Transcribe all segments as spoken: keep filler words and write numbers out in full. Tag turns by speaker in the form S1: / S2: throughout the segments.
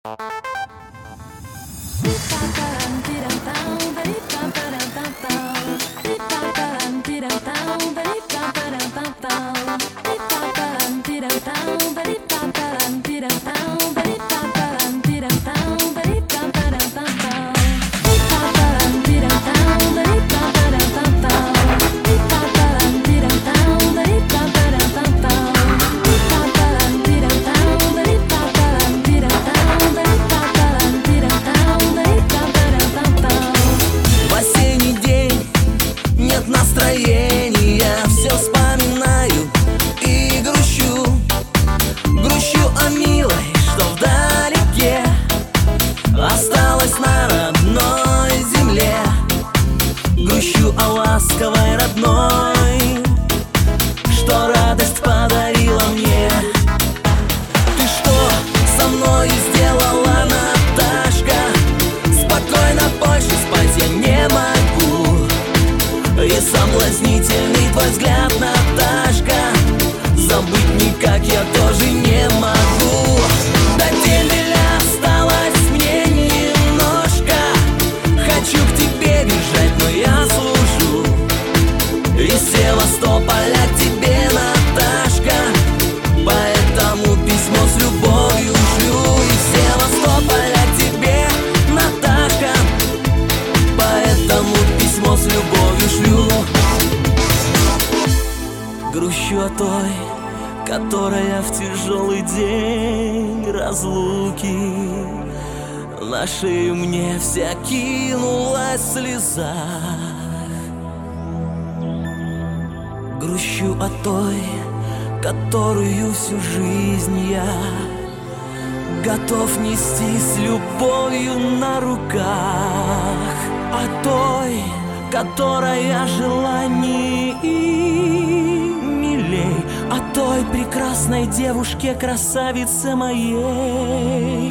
S1: Настроения, все вспоминаю и грущу. Грущу о милой, что вдалеке осталась на родной земле. Грущу о ласковой родной, что радость подарила мне. Ты что со мной сделала, Наташка? Спокойно больше спать я не могу. И соблазнительный твой взгляд, Наташка, забыть никак я тоже не могу. До дембеля осталось мне немножко. Хочу к тебе бежать, но я служу. Из Севастополя к тебе, Наташка, поэтому письмо с любовью шлю. Из Севастополя к тебе, Наташка, поэтому письмо с любовью шлю. Грущу о той, которая в тяжелый день разлуки на шею мне вся кинулась в слезах. Грущу о той, которую всю жизнь я готов нести с любовью на руках. О той, которая желаний милей, о той прекрасной девушке, красавице моей.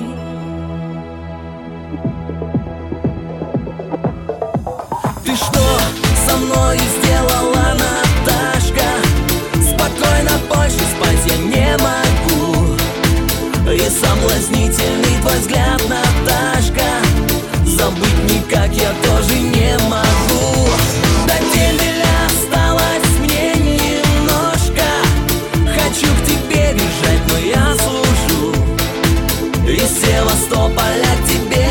S1: Ты что со мной сделала, Наташка? Спокойно больше спать я не могу. И соблазнительный твой взгляд, Наташка, забыть никак я тоже не могу. До дембеля осталось мне немножко. Хочу к тебе бежать, но я служу. Из Севастополя к тебе,